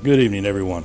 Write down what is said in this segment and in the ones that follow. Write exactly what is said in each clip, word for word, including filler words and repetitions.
Good evening, everyone.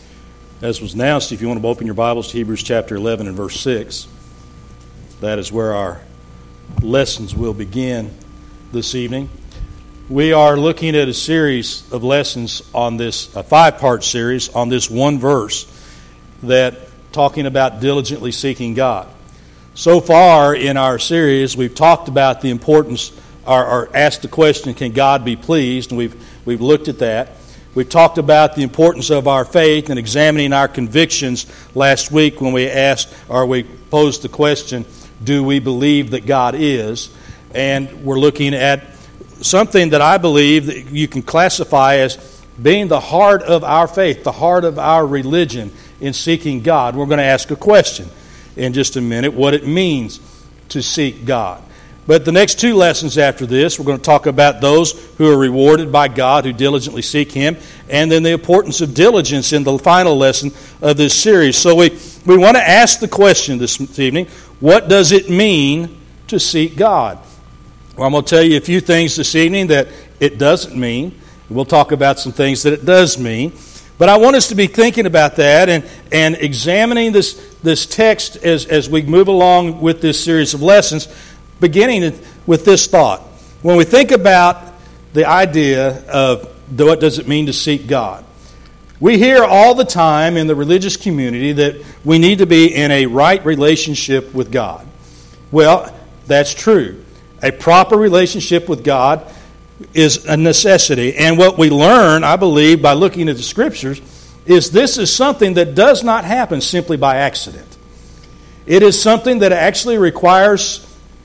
As was announced, if you want to open your Bibles to Hebrews chapter eleven and verse six, that is where our lessons will begin this evening. We are looking at a series of lessons on this, a five-part series on this one verse that talking about diligently seeking God. So far in our series, we've talked about the importance, or, or asked the question, can God be pleased? And we've we've looked at that. We talked about the importance of our faith and examining our convictions last week when we asked, or we posed the question, do we believe that God is? And we're looking at something that I believe that you can classify as being the heart of our faith, the heart of our religion in seeking God. We're going to ask a question in just a minute, what it means to seek God. But the next two lessons after this, we're going to talk about those who are rewarded by God, who diligently seek Him, and then the importance of diligence in the final lesson of this series. So we, we want to ask the question this evening, what does it mean to seek God? Well, I'm going to tell you a few things this evening that it doesn't mean. We'll talk about some things that it does mean. But I want us to be thinking about that and, and examining this, this text as, as we move along with this series of lessons, beginning with this thought. When we think about the idea of what does it mean to seek God, we hear all the time in the religious community that we need to be in a right relationship with God. Well, that's true. A proper relationship with God is a necessity. And what we learn, I believe, by looking at the Scriptures, is this is something that does not happen simply by accident. It is something that actually requires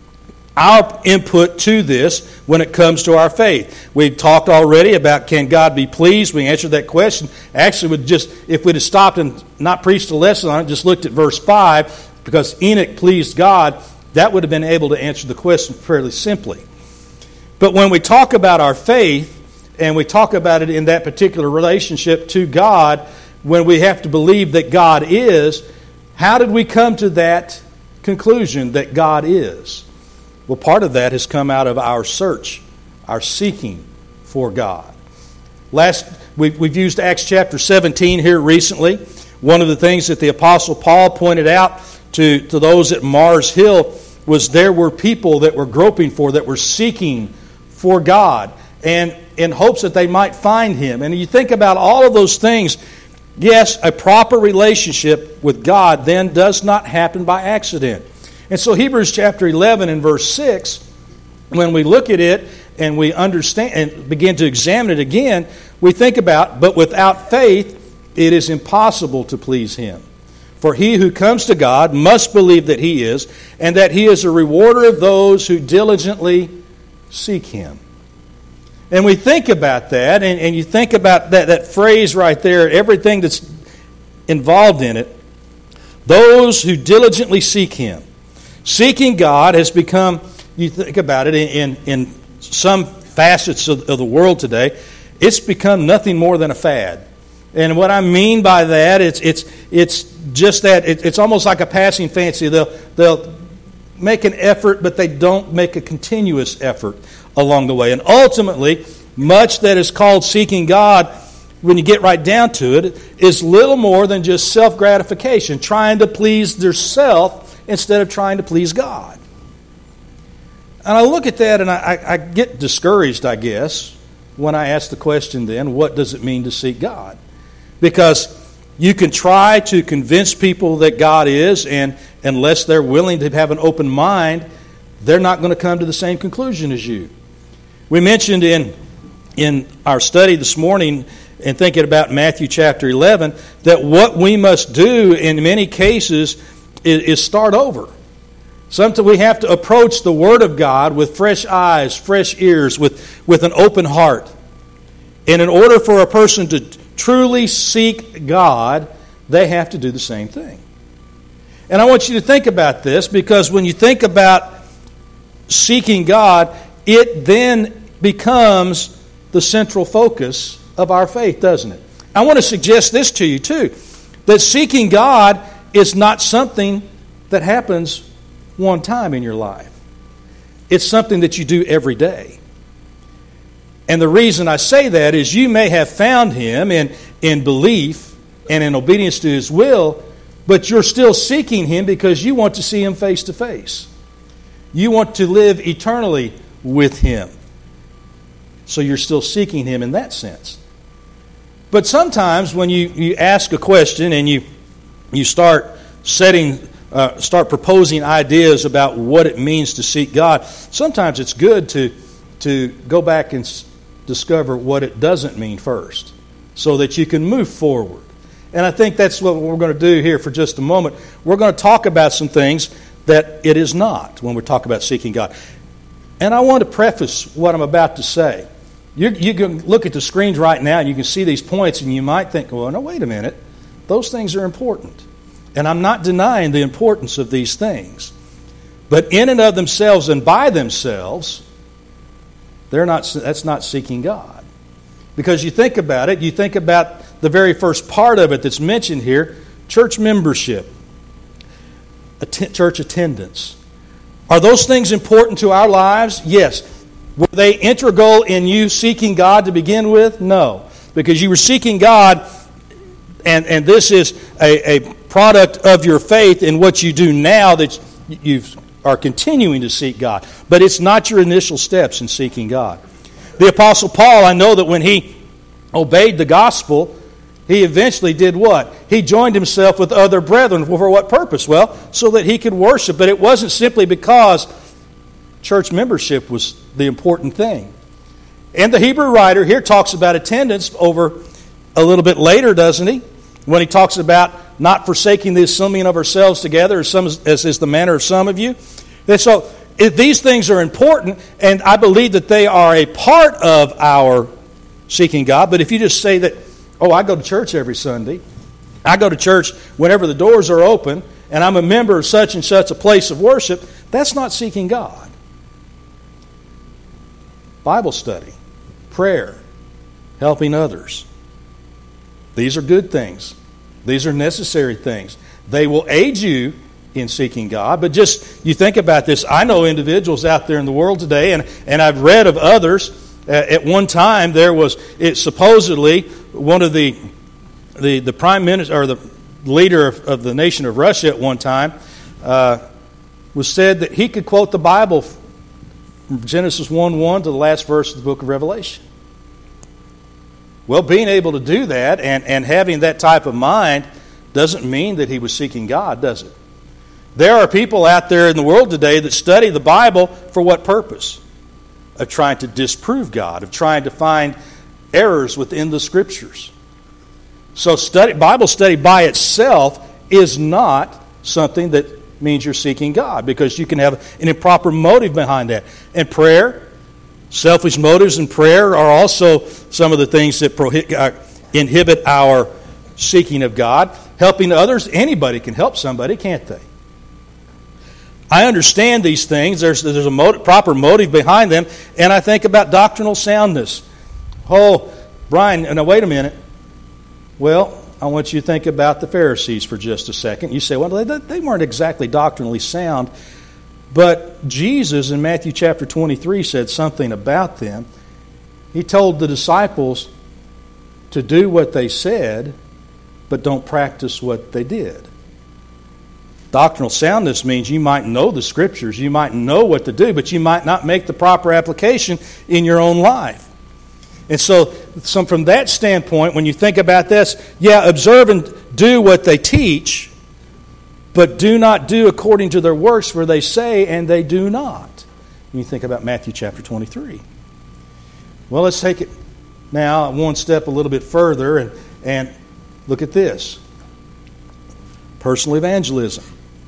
our input to this when it comes to our faith. We've talked already about can God be pleased? We answered that question. Actually, would just if we'd have stopped and not preached a lesson on it, just looked at verse five, because Enoch pleased God, that would have been able to answer the question fairly simply. But when we talk about our faith, and we talk about it in that particular relationship to God, when we have to believe that God is, how did we come to that conclusion that God is? Well, part of that has come out of our search, our seeking for God. Last, we've, we've used Acts chapter seventeen here recently. One of the things that the Apostle Paul pointed out to, to those at Mars Hill was there were people that were groping for, that were seeking for God, and in hopes that they might find Him. And you think about all of those things, yes, a proper relationship with God then does not happen by accident. And so Hebrews chapter eleven and verse six, when we look at it and we understand and begin to examine it again, we think about, but without faith it is impossible to please Him. For he who comes to God must believe that He is, and that He is a rewarder of those who diligently seek Him. And we think about that, and, and you think about that, that phrase right there, everything that's involved in it, those who diligently seek Him. Seeking God has become, you think about it, in, in some facets of, of the world today, it's become nothing more than a fad. And what I mean by that, it's it's it's just that it, it's almost like a passing fancy. They'll they'll make an effort, but they don't make a continuous effort along the way. And ultimately, much that is called seeking God, when you get right down to it, is little more than just self-gratification, trying to please their self instead of trying to please God. And I look at that and I, I get discouraged, I guess, when I ask the question then, what does it mean to seek God? Because you can try to convince people that God is, and unless they're willing to have an open mind, they're not going to come to the same conclusion as you. We mentioned in, in our study this morning, and thinking about Matthew chapter eleven, that what we must do in many cases is, is start over. Sometimes we have to approach the Word of God with fresh eyes, fresh ears, with, with an open heart. And in order for a person to truly seek God, they have to do the same thing. And I want you to think about this, because when you think about seeking God, it then becomes the central focus of our faith, doesn't it? I want to suggest this to you too, that seeking God is not something that happens one time in your life. It's something that you do every day. And the reason I say that is you may have found Him in, in belief and in obedience to His will, but you're still seeking Him because you want to see Him face to face. You want to live eternally with Him. So you're still seeking Him in that sense. But sometimes when you, you ask a question and you you start setting, uh, start proposing ideas about what it means to seek God, sometimes it's good to to go back and s- discover what it doesn't mean first, so that you can move forward. And I think that's what we're going to do here for just a moment. We're going to talk about some things that it is not when we talk about seeking God. And I want to preface what I'm about to say. You, you can look at the screens right now and you can see these points and you might think, well, no, wait a minute. Those things are important. And I'm not denying the importance of these things. But in and of themselves and by themselves, they're not. That's not seeking God. Because you think about it, you think about the very first part of it that's mentioned here, church membership, att- church attendance. Are those things important to our lives? Yes. Were they integral in you seeking God to begin with? No. Because you were seeking God, and, and this is a, a product of your faith in what you do now that you are continuing to seek God. But it's not your initial steps in seeking God. The Apostle Paul, I know that when he obeyed the gospel, he eventually did what? He joined himself with other brethren. For what purpose? Well, so that he could worship. But it wasn't simply because church membership was the important thing. And the Hebrew writer here talks about attendance over a little bit later, doesn't he? When he talks about not forsaking the assembling of ourselves together, as, some, as is the manner of some of you. And so if these things are important, and I believe that they are a part of our seeking God, but if you just say that, oh, I go to church every Sunday, I go to church whenever the doors are open, and I'm a member of such and such a place of worship, that's not seeking God. Bible study, prayer, helping others. These are good things. These are necessary things. They will aid you in seeking God. But just, you think about this. I know individuals out there in the world today, and, and I've read of others. Uh, at one time, there was, it supposedly, one of the, the, the prime minister, or the leader of, of the nation of Russia at one time, uh, was said that he could quote the Bible from Genesis one one to the last verse of the book of Revelation. Well, being able to do that and, and having that type of mind doesn't mean that he was seeking God, does it? There are people out there in the world today that study the Bible for what purpose? Of trying to disprove God, of trying to find errors within the Scriptures. So study, Bible study by itself is not something that means you're seeking God, because you can have an improper motive behind that. And prayer, selfish motives in prayer are also some of the things that prohibit, uh, inhibit our seeking of God. Helping others, anybody can help somebody, can't they? I understand these things. There's, there's a motive, proper motive behind them, and I think about doctrinal soundness. Oh, Brian, now wait a minute. Well, I want you to think about the Pharisees for just a second. You say, well, they, they weren't exactly doctrinally sound, but Jesus in Matthew chapter twenty-three said something about them. He told the disciples to do what they said, but don't practice what they did. Doctrinal soundness means you might know the Scriptures, you might know what to do, but you might not make the proper application in your own life. And so, so from that standpoint, when you think about this, yeah, observe and do what they teach, but do not do according to their works, for they say and they do not. When you think about Matthew chapter twenty-three. Well, let's take it now one step a little bit further and, and look at this. Personal evangelism.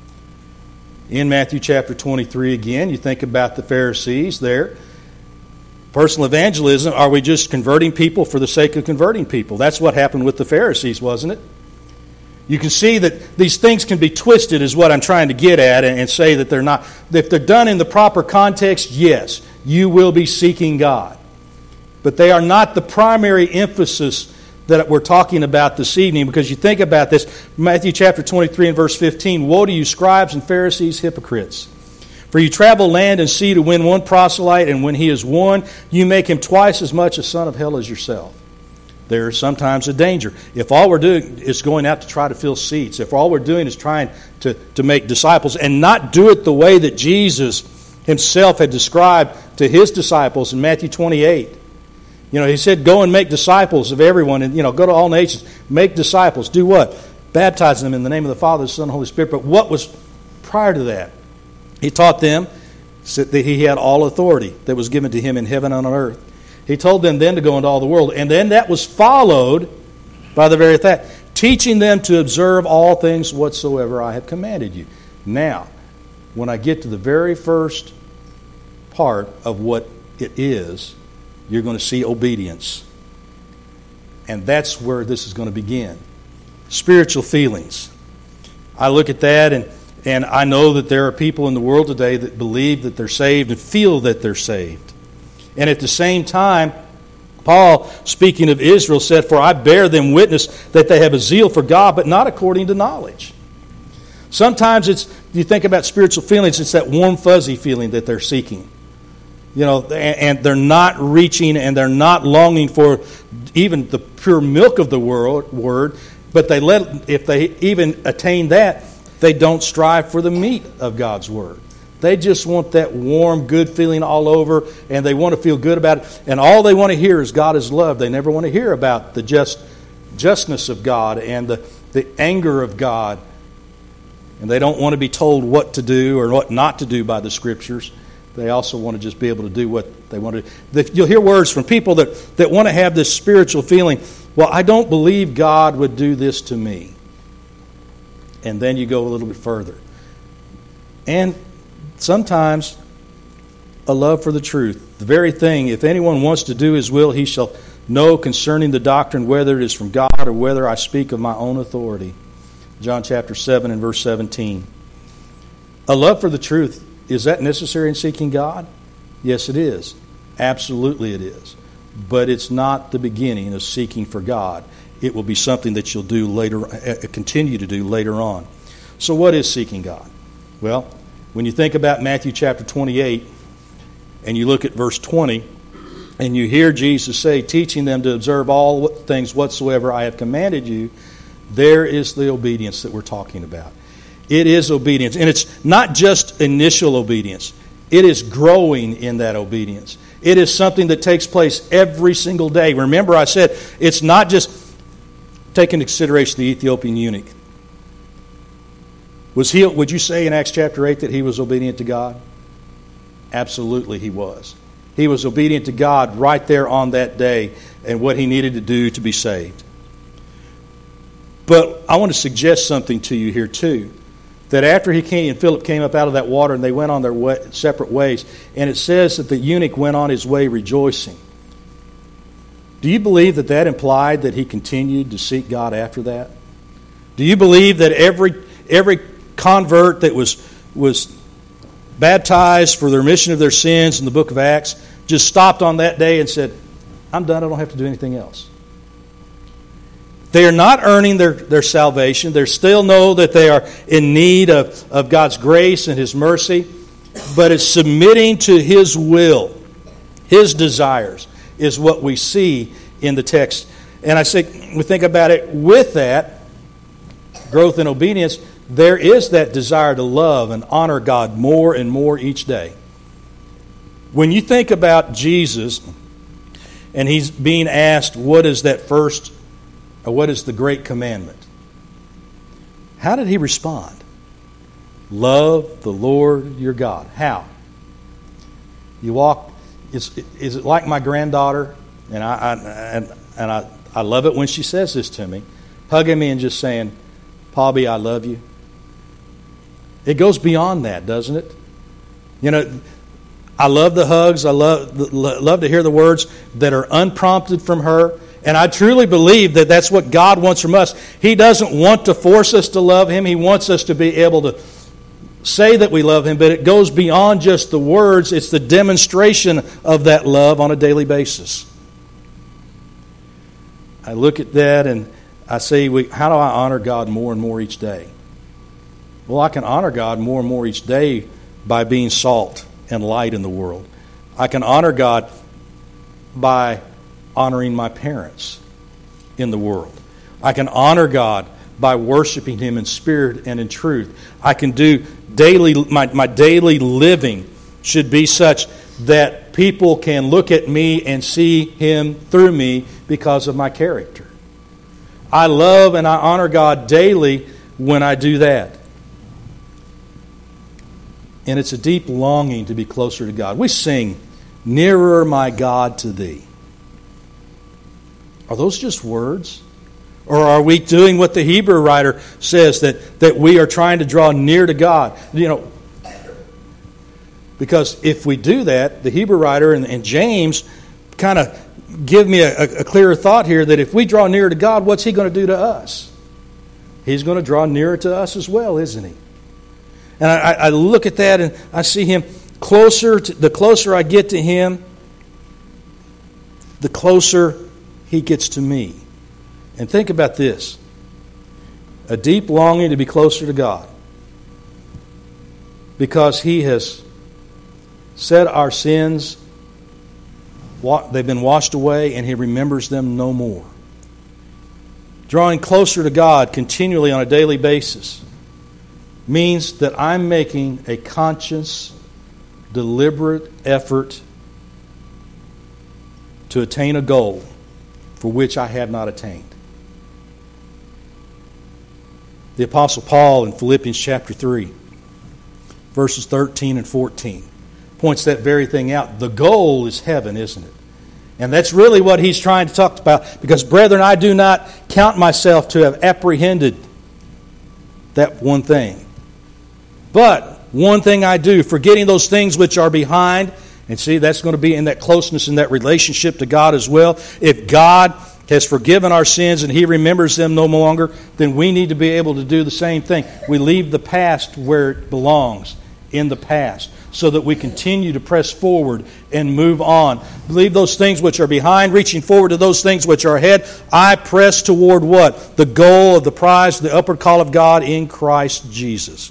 In Matthew chapter twenty-three again, you think about the Pharisees there. Personal evangelism, are we just converting people for the sake of converting people? That's what happened with the Pharisees, wasn't it? You can see that these things can be twisted, is what I'm trying to get at, and say that they're not. If they're done in the proper context, yes, you will be seeking God. But they are not the primary emphasis that we're talking about this evening, because you think about this, Matthew chapter twenty-three and verse fifteen, woe to you scribes and Pharisees, hypocrites! For you travel land and sea to win one proselyte, and when he is won, you make him twice as much a son of hell as yourself. there's sometimes a danger. If all we're doing is going out to try to fill seats, if all we're doing is trying to, to make disciples and not do it the way that Jesus himself had described to his disciples in Matthew twenty-eight. You know, he said, go and make disciples of everyone, and, you know, go to all nations, make disciples. Do what? Baptize them in the name of the Father, the Son, and the Holy Spirit. But what was prior to that? He taught them that he had all authority that was given to him in heaven and on earth. He told them then to go into all the world. And then that was followed by the very fact, teaching them to observe all things whatsoever I have commanded you. Now, when I get to the very first part of what it is, you're going to see obedience. And that's where this is going to begin. Spiritual feelings. I look at that and, and I know that there are people in the world today that believe that they're saved and feel that they're saved. And at the same time, Paul, speaking of Israel, said, for I bear them witness that they have a zeal for God, but not according to knowledge. Sometimes it's, you think about spiritual feelings, it's that warm, fuzzy feeling that they're seeking. You know, and they're not reaching and they're not longing for even the pure milk of the word, but they let, if they even attain that, they don't strive for the meat of God's word. They just want that warm, good feeling all over, and they want to feel good about it. And all they want to hear is God is love. They never want to hear about the just justness of God and the, the anger of God. And they don't want to be told what to do or what not to do by the Scriptures. They also want to just be able to do what they want to do. You'll hear words from people that, that want to have this spiritual feeling, well, I don't believe God would do this to me. And then you go a little bit further. And sometimes a love for the truth. The very thing, if anyone wants to do his will, he shall know concerning the doctrine whether it is from God or whether I speak of my own authority. John chapter seven and verse seventeen. A love for the truth, is that necessary in seeking God? Yes, it is. Absolutely it is. But it's not the beginning of seeking for God. It will be something that you'll do later, continue to do later on. So what is seeking God? Well, when you think about Matthew chapter twenty-eight, and you look at verse twenty, and you hear Jesus say, teaching them to observe all things whatsoever I have commanded you, there is the obedience that we're talking about. It is obedience. And it's not just initial obedience. It is growing in that obedience. It is something that takes place every single day. Remember I said, it's not just take into consideration the Ethiopian eunuch. Was he? Would you say in Acts chapter eight that he was obedient to God? Absolutely he was. He was obedient to God right there on that day and what he needed to do to be saved. But I want to suggest something to you here too. That after he came and Philip came up out of that water and they went on their way, separate ways, and it says that the eunuch went on his way rejoicing. Do you believe that that implied that he continued to seek God after that? Do you believe that every every convert that was was baptized for the remission of their sins in the book of Acts just stopped on that day and said, I'm done, I don't have to do anything else? They are not earning their, their salvation. They still know that they are in need of, of God's grace and His mercy. But it's submitting to His will, His desires, is what we see in the text. And I say, we think about it with that, growth in obedience, there is that desire to love and honor God more and more each day. When you think about Jesus, and He's being asked, what is that first or what is the great commandment? How did He respond? Love the Lord your God. How? You walk, is, is it like my granddaughter? And I, I and, and I, I love it when she says this to me, hugging me and just saying, Paubby, I love you. It goes beyond that, doesn't it? You know, I love the hugs. I love love to hear the words that are unprompted from her. And I truly believe that that's what God wants from us. He doesn't want to force us to love Him. He wants us to be able to say that we love Him, but it goes beyond just the words. It's the demonstration of that love on a daily basis. I look at that and I say, how do I honor God more and more each day? Well, I can honor God more and more each day by being salt and light in the world. I can honor God by honoring my parents. in the world. I can honor God by worshiping Him in spirit and in truth. I can do daily, my, my daily living should be such that people can look at me and see Him through me because of my character. I love and I honor God daily when I do that. And it's a deep longing to be closer to God. We sing, "Nearer, my God, to Thee." Are those just words? Or are we doing what the Hebrew writer says, that, that we are trying to draw near to God? You know, because if we do that, the Hebrew writer and, and James kind of give me a, a clearer thought here that if we draw nearer to God, what's He going to do to us? He's going to draw nearer to us as well, isn't He? And I, I look at that and I see Him closer. To, the closer I get to Him, the closer He gets to me. And think about this. A deep longing to be closer to God. Because He has said our sins, they've been washed away, and He remembers them no more. Drawing closer to God continually on a daily basis means that I'm making a conscious, deliberate effort to attain a goal for which I have not attained. The Apostle Paul in Philippians chapter three, verses thirteen and fourteen, points that very thing out. The goal is heaven, isn't it? And that's really what he's trying to talk about. Because, brethren, I do not count myself to have apprehended that one thing. But one thing I do, forgetting those things which are behind. And see, that's going to be in that closeness, in that relationship to God as well. If God has forgiven our sins and He remembers them no longer, then we need to be able to do the same thing. We leave the past where it belongs, in the past, so that we continue to press forward and move on. Leave those things which are behind, reaching forward to those things which are ahead. I press toward what? The goal of the prize, the upward call of God in Christ Jesus.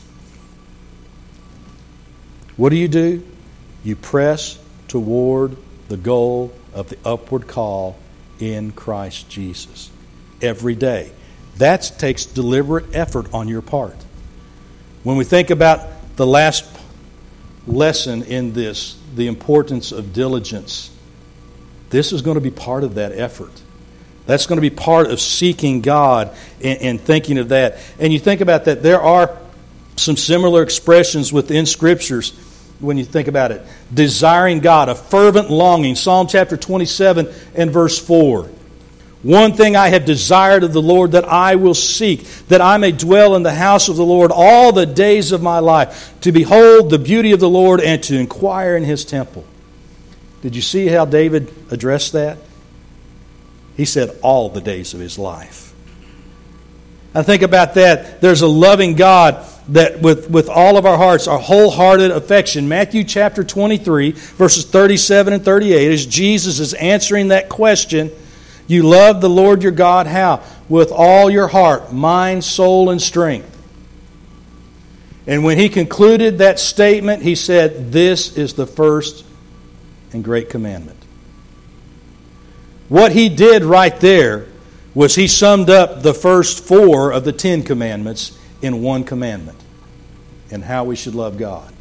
What do you do? You press toward the goal of the upward call in Christ Jesus every day. That takes deliberate effort on your part. When we think about the last lesson in this, the importance of diligence, this is going to be part of that effort. That's going to be part of seeking God and, and thinking of that. And you think about that, there are some similar expressions within Scriptures when you think about it. Desiring God, a fervent longing. Psalm chapter twenty-seven and verse four. One thing I have desired of the Lord, that I will seek, that I may dwell in the house of the Lord all the days of my life, to behold the beauty of the Lord and to inquire in His temple. Did you see how David addressed that? He said all the days of his life. I think about that. There's a loving God that with, with all of our hearts, our wholehearted affection. Matthew chapter twenty-three, verses thirty-seven and thirty-eight, as Jesus is answering that question, you love the Lord your God how? With all your heart, mind, soul, and strength. And when He concluded that statement, He said, this is the first and great commandment. What He did right there was He summed up the first four of the Ten Commandments in one commandment, and how we should love God.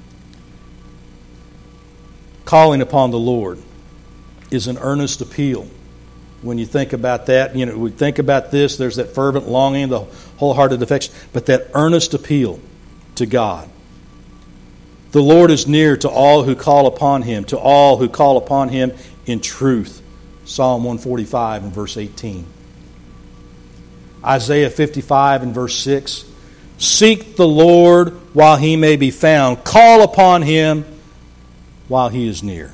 Calling upon the Lord is an earnest appeal. When you think about that, you know, we think about this, there's that fervent longing, the wholehearted affection, but that earnest appeal to God. The Lord is near to all who call upon Him, to all who call upon Him in truth. Psalm one forty-five and verse eighteen. Isaiah fifty-five and verse six. Seek the Lord while He may be found. Call upon Him while He is near.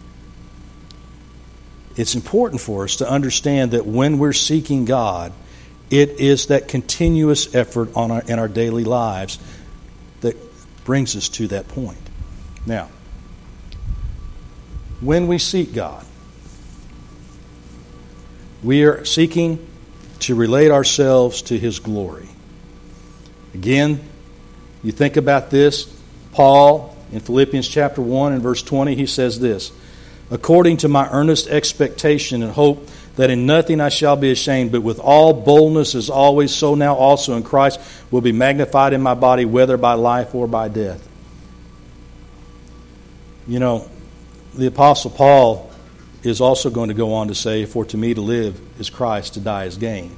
It's important for us to understand that when we're seeking God, it is that continuous effort on our, in our daily lives that brings us to that point. Now, when we seek God, we are seeking to relate ourselves to His glory. Again, you think about this, Paul in Philippians chapter one and verse twenty, he says this, according to my earnest expectation and hope that in nothing I shall be ashamed, but with all boldness as always, so now also in Christ will be magnified in my body, whether by life or by death. You know, the Apostle Paul is also going to go on to say, for to me to live is Christ, to die is gain.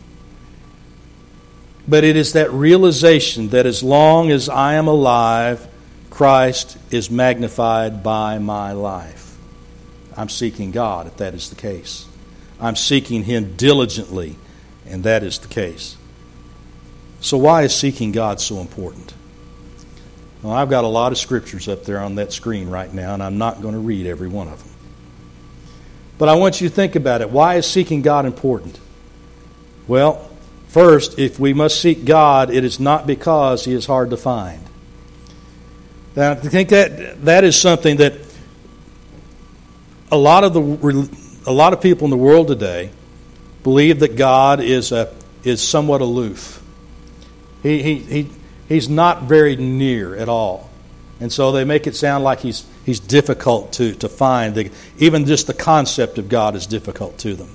But it is that realization that as long as I am alive, Christ is magnified by my life. I'm seeking God if that is the case. I'm seeking Him diligently, and that is the case. So why is seeking God so important? Well, I've got a lot of scriptures up there on that screen right now, and I'm not going to read every one of them. But I want you to think about it. Why is seeking God important? Well, first, if we must seek God, it is not because He is hard to find. Now, I think that that is something that a lot of the a lot of people in the world today believe that God is a is somewhat aloof. He he he he's not very near at all, and so they make it sound like he's he's difficult to to find. The, even just the concept of God is difficult to them.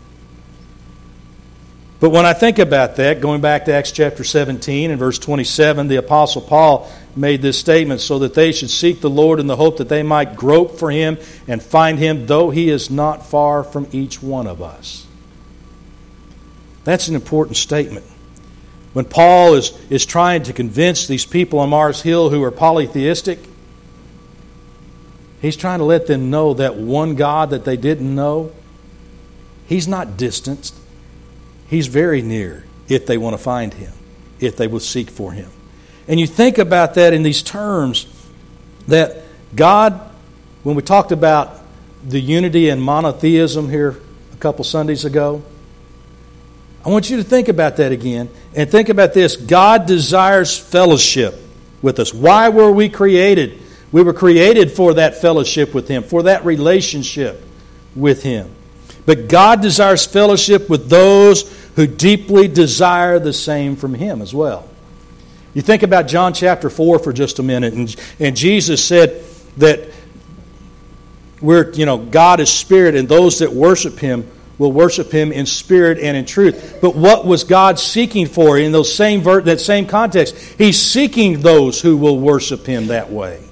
But when I think about that, going back to Acts chapter seventeen and verse twenty-seven, the Apostle Paul made this statement, so that they should seek the Lord in the hope that they might grope for Him and find Him, though He is not far from each one of us. That's an important statement. When Paul is, is trying to convince these people on Mars Hill who are polytheistic, he's trying to let them know that one God that they didn't know, He's not distanced. He's very near if they want to find Him, if they will seek for Him. And you think about that in these terms, that God, when we talked about the unity and monotheism here a couple Sundays ago, I want you to think about that again. And think about this. God desires fellowship with us. Why were we created? We were created for that fellowship with Him, for that relationship with Him. But God desires fellowship with those who deeply desire the same from Him as well. You think about John chapter four for just a minute, and, and Jesus said that we're, you know, God is spirit, and those that worship Him will worship Him in spirit and in truth. But what was God seeking for in those same ver- that same context? He's seeking those who will worship Him that way.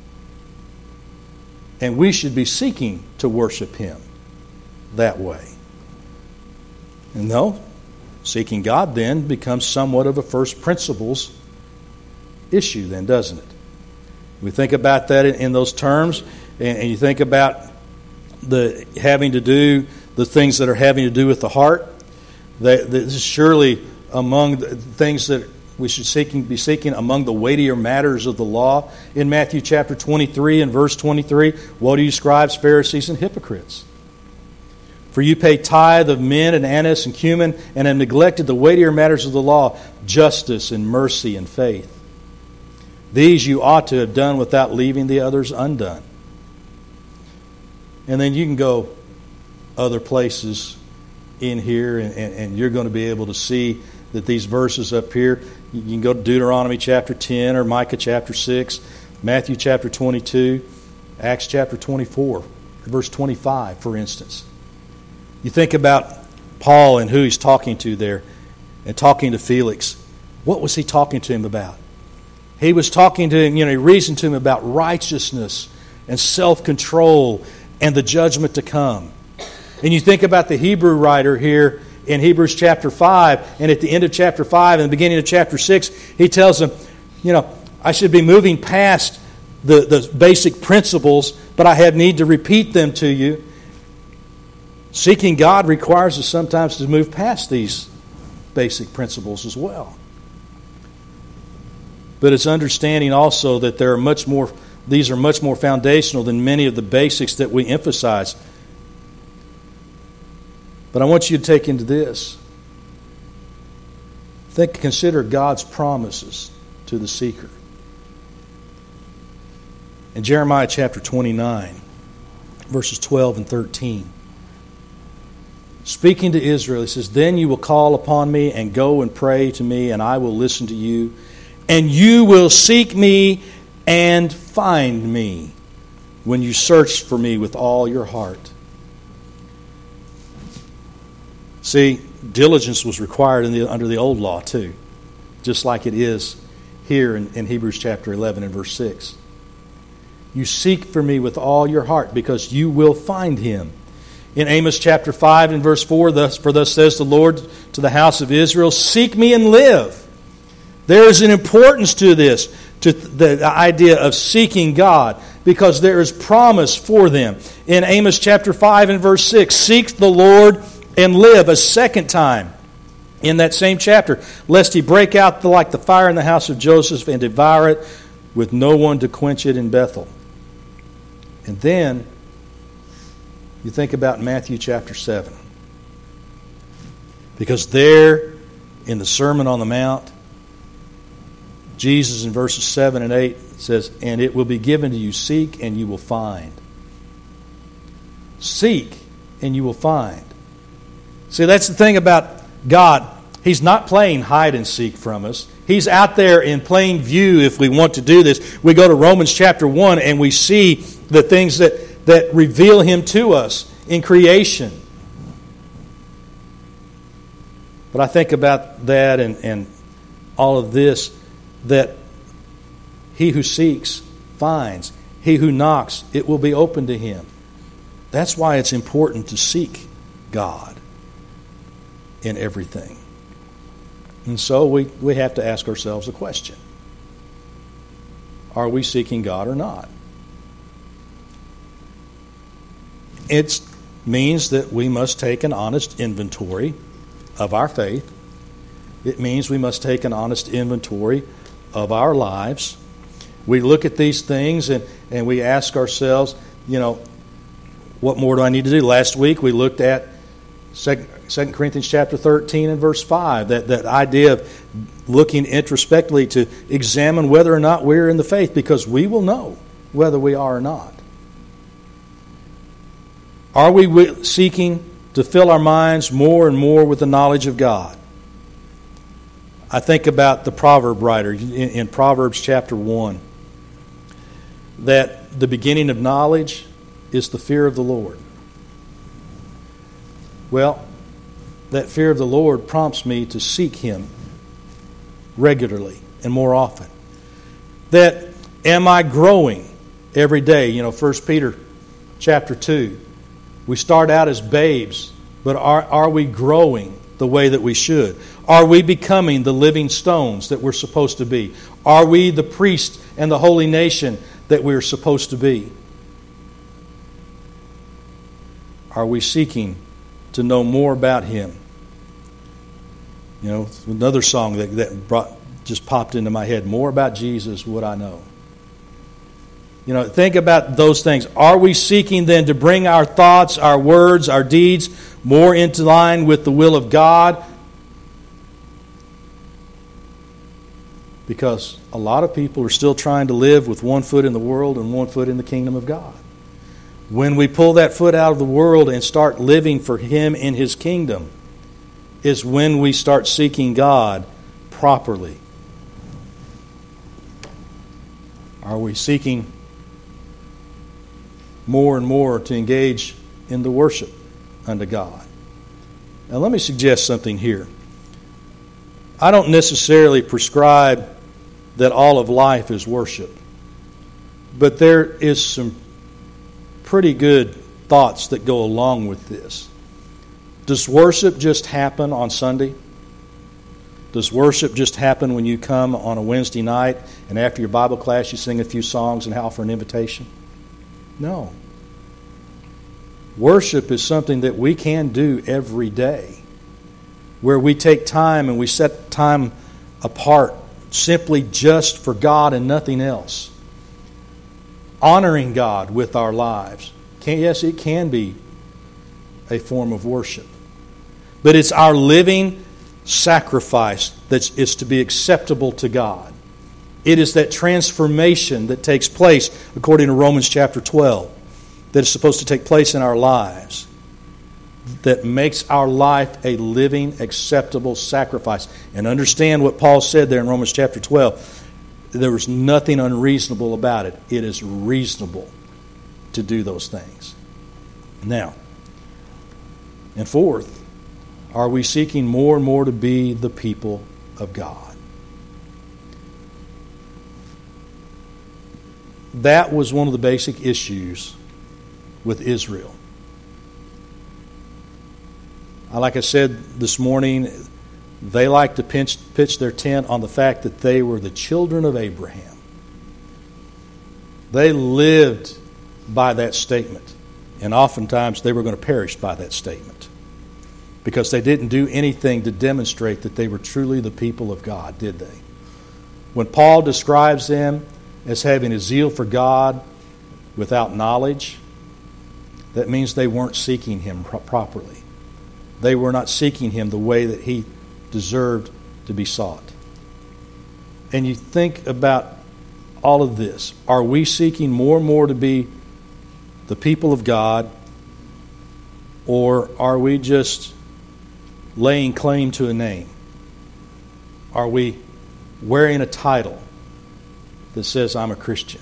And we should be seeking to worship Him that way. And no, seeking God then becomes somewhat of a first principles issue then, doesn't it? We think about that in, in those terms, and, and you think about the having to do the things that are having to do with the heart. That this is surely among the things that we should seeking, be seeking among the weightier matters of the law. In Matthew chapter twenty-three and verse twenty-three, woe to you scribes, Pharisees, and hypocrites! For you pay tithe of mint and anise and cumin, and have neglected the weightier matters of the law, justice and mercy and faith. These you ought to have done without leaving the others undone. And then you can go other places in here, and, and, and you're going to be able to see that these verses up here, you can go to Deuteronomy chapter ten or Micah chapter six, Matthew chapter twenty-two, Acts chapter twenty-four, verse twenty-five, for instance. You think about Paul and who he's talking to there, and talking to Felix. What was he talking to him about? He was talking to him, you know, he reasoned to him about righteousness and self-control and the judgment to come. And you think about the Hebrew writer here in Hebrews chapter five, and at the end of chapter five and the beginning of chapter six, he tells them, you know, I should be moving past the, the basic principles, but I have need to repeat them to you. Seeking God requires us sometimes to move past these basic principles as well. But it's understanding also that there are much more, these are much more foundational than many of the basics that we emphasize. But I want you to take into this. Think, consider God's promises to the seeker. In Jeremiah chapter twenty-nine, verses twelve and thirteen. Speaking to Israel, he says, "Then you will call upon me and go and pray to me, and I will listen to you. And you will seek me and find me when you search for me with all your heart." See, diligence was required in the, under the old law too, just like it is here in, in Hebrews chapter eleven and verse six. You seek for me with all your heart, because you will find him. In Amos chapter five and verse four, thus, for thus says the Lord to the house of Israel, seek me and live. There is an importance to this, to the idea of seeking God, because there is promise for them. In Amos chapter five and verse six, seek the Lord and live, a second time in that same chapter, lest he break out the, like the fire in the house of Joseph and devour it with no one to quench it in Bethel. And then you think about Matthew chapter seven. Because there in the Sermon on the Mount, Jesus in verses seven and eight says, and it will be given to you, seek and you will find. Seek and you will find. See, that's the thing about God. He's not playing hide and seek from us. He's out there in plain view if we want to do this. We go to Romans chapter one and we see the things that, that reveal Him to us in creation. But I think about that and, and all of this, that he who seeks finds. He who knocks, it will be open to him. That's why it's important to seek God in everything. And so we, we have to ask ourselves a question. Are we seeking God or not? It means that we must take an honest inventory of our faith. It means we must take an honest inventory of our lives. We look at these things and, and we ask ourselves, you know, what more do I need to do? Last week we looked at Second Corinthians chapter thirteen and verse five, that, that idea of looking introspectively to examine whether or not we're in the faith, because we will know whether we are or not. Are we seeking to fill our minds more and more with the knowledge of God? I think about the proverb writer in, in Proverbs chapter one, that the beginning of knowledge is the fear of the Lord. Well, that fear of the Lord prompts me to seek Him regularly and more often. That am I growing every day? You know, First Peter chapter two. We start out as babes, but are, are we growing the way that we should? Are we becoming the living stones that we're supposed to be? Are we the priest and the holy nation that we're supposed to be? Are we seeking to know more about Him? You know, another song that, that brought, just popped into my head, more about Jesus would I know. You know, think about those things. Are we seeking then to bring our thoughts, our words, our deeds more into line with the will of God? Because a lot of people are still trying to live with one foot in the world and one foot in the kingdom of God. When we pull that foot out of the world and start living for Him in His kingdom, is when we start seeking God properly. Are we seeking more and more to engage in the worship unto God? Now let me suggest something here. I don't necessarily prescribe that all of life is worship, but there is some pretty good thoughts that go along with this. Does worship just happen on Sunday? Does worship just happen when you come on a Wednesday night and after your Bible class you sing a few songs and offer an invitation? No. Worship is something that we can do every day, where we take time and we set time apart simply just for God and nothing else. Honoring God with our lives. Can, yes, it can be a form of worship. But it's our living sacrifice that is to be acceptable to God. It is that transformation that takes place, according to Romans chapter twelve, that is supposed to take place in our lives, that makes our life a living, acceptable sacrifice. And understand what Paul said there in Romans chapter twelve. There was nothing unreasonable about it. It is reasonable to do those things. Now, and fourth, Are we seeking more and more to be the people of God? That was one of the basic issues with Israel. Like I said this morning, they like to pitch, pitch their tent on the fact that they were the children of Abraham. They lived by that statement, and oftentimes they were going to perish by that statement because they didn't do anything to demonstrate that they were truly the people of God, did they? When Paul describes them as having a zeal for God without knowledge, that means they weren't seeking Him pro- properly. They were not seeking Him the way that He deserved to be sought. And you think about all of this. Are we seeking more and more to be the people of God, or are we just laying claim to a name? Are we wearing a title that says I'm a Christian?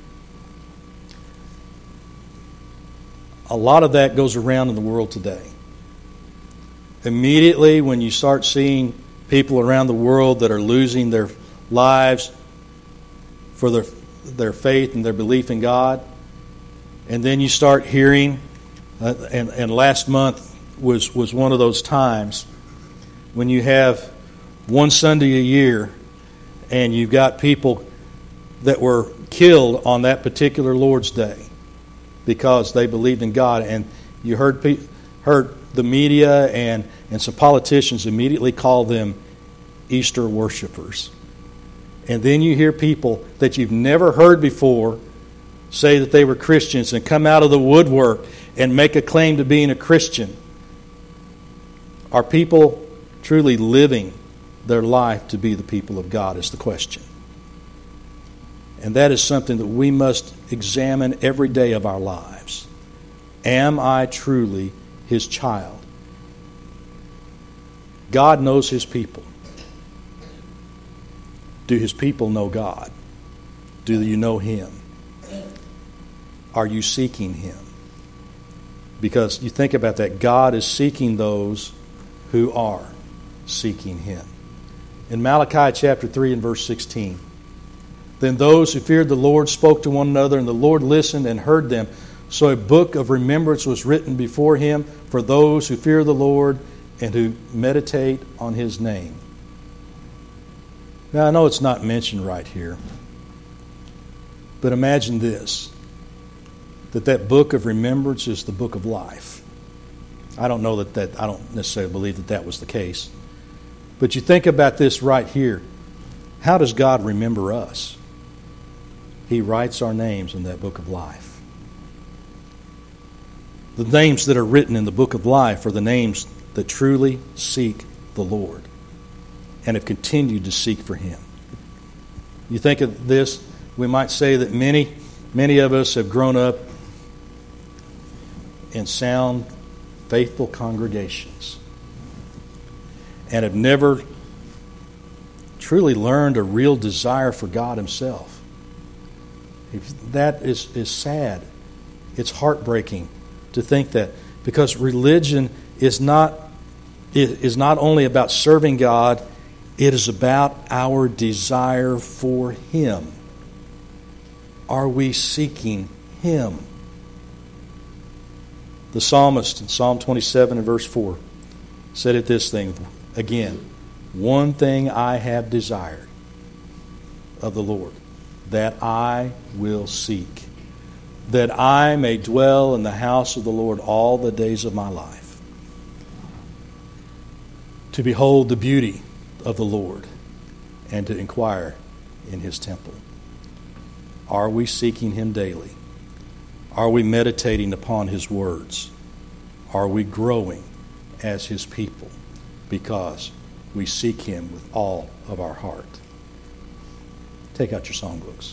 A lot of that goes around in the world today. Immediately when you start seeing people around the world that are losing their lives for their their faith and their belief in God, and then you start hearing, uh, and, and last month was, was one of those times when you have one Sunday a year and you've got people that were killed on that particular Lord's Day because they believed in God, and you heard pe- heard the media and, and some politicians immediately call them Easter worshipers. And then you hear people that you've never heard before say that they were Christians and come out of the woodwork and make a claim to being a Christian. Are people truly living their life to be the people of God is the question. And that is something that we must examine every day of our lives. Am I truly His child? God knows His people. Do His people know God? Do you know Him? Are you seeking Him? Because you think about that, God is seeking those who are seeking Him. In Malachi chapter three and verse sixteen, then those who feared the Lord spoke to one another, and the Lord listened and heard them. So a book of remembrance was written before Him for those who fear the Lord and who meditate on His name. Now, I know it's not mentioned right here, but imagine this, that that book of remembrance is the book of life. I don't know that that, I don't necessarily believe that that was the case. But you think about this right here. How does God remember us? He writes our names in that book of life. The names that are written in the book of life are the names that truly seek the Lord and have continued to seek for Him. You think of this, we might say that many, many of us have grown up in sound, faithful congregations and have never truly learned a real desire for God Himself. If that is, is sad. It's heartbreaking to think that, because religion is not is not only about serving God, it is about our desire for Him. Are we seeking Him? The psalmist in Psalm twenty-seven and verse four said it this thing again, one thing I have desired of the Lord, that I will seek, that I may dwell in the house of the Lord all the days of my life, to behold the beauty of the Lord and to inquire in His temple. Are we seeking Him daily? Are we meditating upon His words? Are we growing as His people because we seek Him with all of our heart? Take out your songbooks.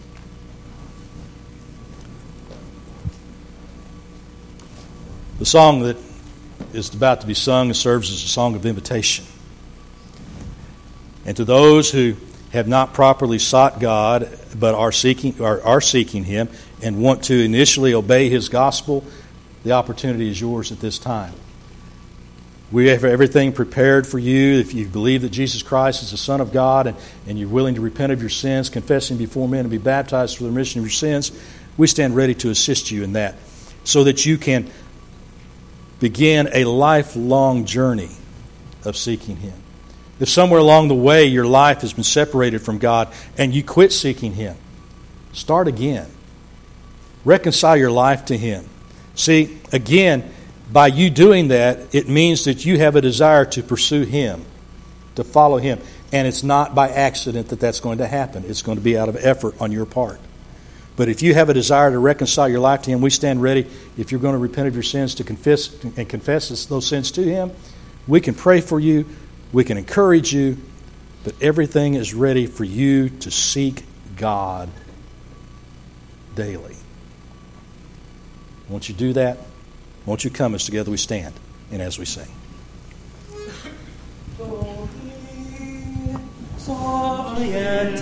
The song that is about to be sung serves as a song of invitation. And to those who have not properly sought God but are seeking are, are seeking Him and want to initially obey His gospel, the opportunity is yours at this time. We have everything prepared for you. If you believe that Jesus Christ is the Son of God and, and you're willing to repent of your sins, confess Him before men, and be baptized for the remission of your sins, we stand ready to assist you in that so that you can begin a lifelong journey of seeking Him. If somewhere along the way your life has been separated from God and you quit seeking Him, start again. Reconcile your life to Him. See, again, by you doing that, it means that you have a desire to pursue Him, to follow Him. And it's not by accident that that's going to happen. It's going to be out of effort on your part. But if you have a desire to reconcile your life to Him, we stand ready, if you're going to repent of your sins, to confess and confess those sins to Him. We can pray for you. We can encourage you. But everything is ready for you to seek God daily. Won't you do that? Won't you come as together we stand and as we sing? Softly and